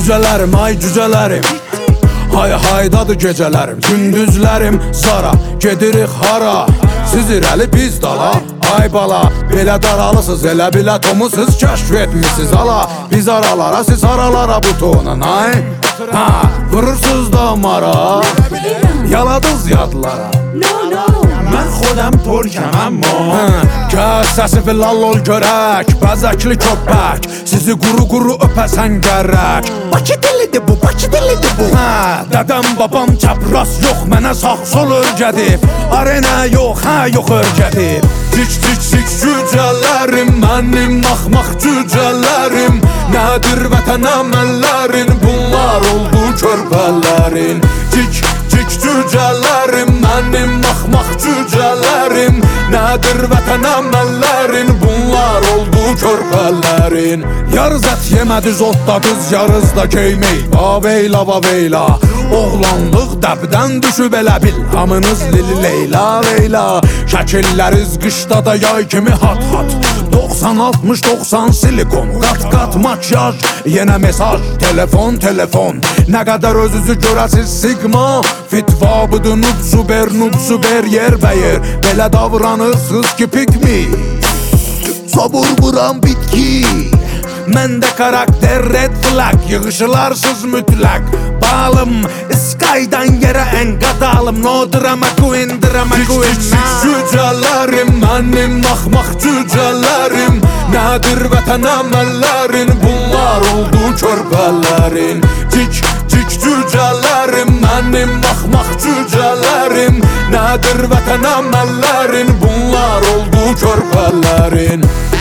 Cücələrim, ay cücələrim, hay haydadır gecələrim. Gündüzlərim zara, gedirik hara, siz irəli biz dala. Ay bala, belə daralısız, elə bilətomu siz kəşf etmişsiz ala. Biz aralara, siz aralara butonun ay. Ha, vurursunuz damara, yaladız yadlara. Mən xodəm Türkəm amma Kəs səsi filal ol görək, bəzəkli köpək, sizi quru öpəsən gərək. Bakı dilidir bu, Bakı dilidir bu. Dədəm babam çapraz yox, mənə sağ sol örgədib. Arena yox, yox örgədib. Cik cücələrim, mənim axmaq cücələrim. Nədir vətən əməllərin, bunlar oldu körpələrin. Cik cücələrim, mənim axmaq cücələrim. Nədir vətən əməllərin, bunlar oldu körpələrin. Yarız ət yemədiz, otladız, yarız da keymey. Vaveyla, vaveyla, oğlanlıq dəbdən düşüb elə bil. Hamınız lili leyla, leyla, şəkilləriz qışda da yay kimi hat-hat. 90-60-90 silikon, qat-qat makyaj, yenə mesaj, telefon. Nə qədər özünüzü görəsiz sigma, fitva budur nub-super yer bəyir. Belə davranırsınız ki pikmi, sabur vuran bitki. Məndə karakter red flag, yığışılarsız mütləq. Balım, Sky'dan yerə ən qadalım. No drama queen, cücələrim, mənim axmaq cücələrim. Nədir vətən əməllərin, bunlar oldu körpələrin. Cik cücələrim, mənim axmaq cücələrim. Nədir vətən əməllərin, bunlar oldu körpələrin.